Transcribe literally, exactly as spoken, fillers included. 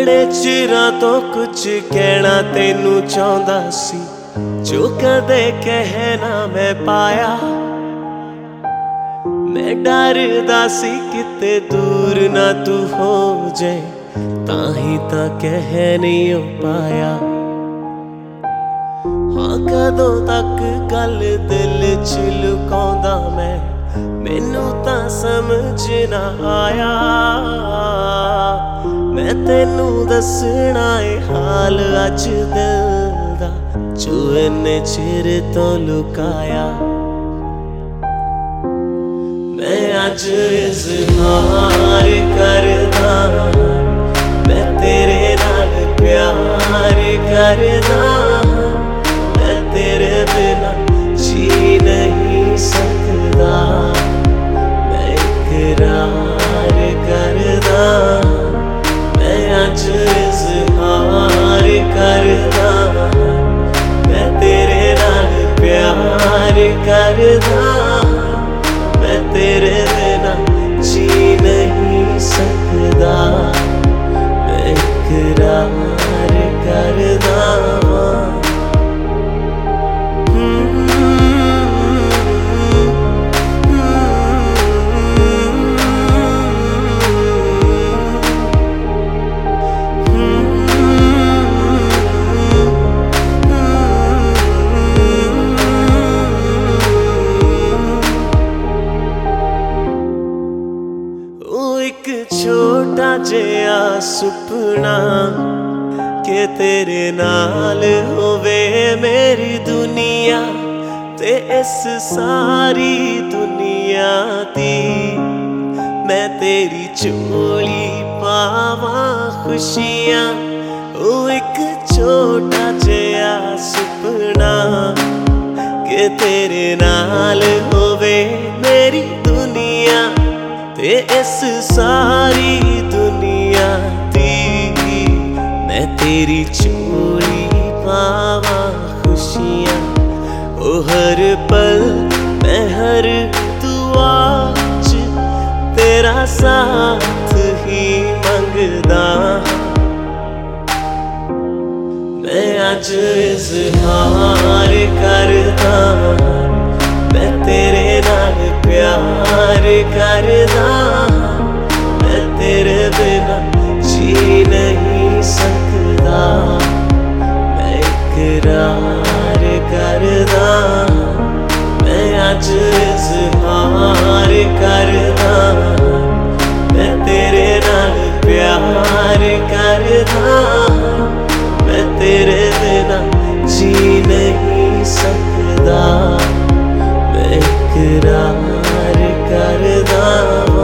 बड़े चिरां तो कुछ कहना तेनू चाहुंदा सी, जो कदे कहना मैं पाया। मैं डरदा सी किते दूर ना तू हो जाए, ताही तां कह नहीं हो पाया। हाँ कदों तक गल दिल च लुकाउंदा मैं, मैनू तां समझ ना आया। मैं तेनू दसना ए हाल अज दिल दा, जो इन्ने चिर तो लुकाया। मैं अज इज़हार करदा, मैं तेरे नाल प्यार करदा। मैं तेरे बिना जी नहीं सकदा, मैं इकरार करदा। मैं अज इज़हार करदा, मैं तेरे नाल प्यार करदा। मैं तेरे बिना जी नहीं सकदा, मैं इकरार करदा। एक छोटा जिहा सुपना के तेरे नाल होवे मेरी दुनिया, ते इस सारी दुनिया दी मैं तेरी झोली पावा खुशियाँ। ओ एक छोटा जिहा सुपना के तेरे नाल होवे मेरी दुनिया, ते इस सारी दुनिया दी मैं तेरी झोली पावा खुशियाँ। ओ हर पल मैं हर दुआ च तेरा साथ ही मंगदा। मैं अज इज़हार करदा, मैं तेरे नाल प्यार करदा। मैं तेरे बिना जी नहीं सकदा, मैं इकरार करदा। मैं अज इज़हार करदा, मैं तेरे नाल प्यार करदा। मैं तेरे बिना जी नहीं सकदा, मैं इकरार करदा।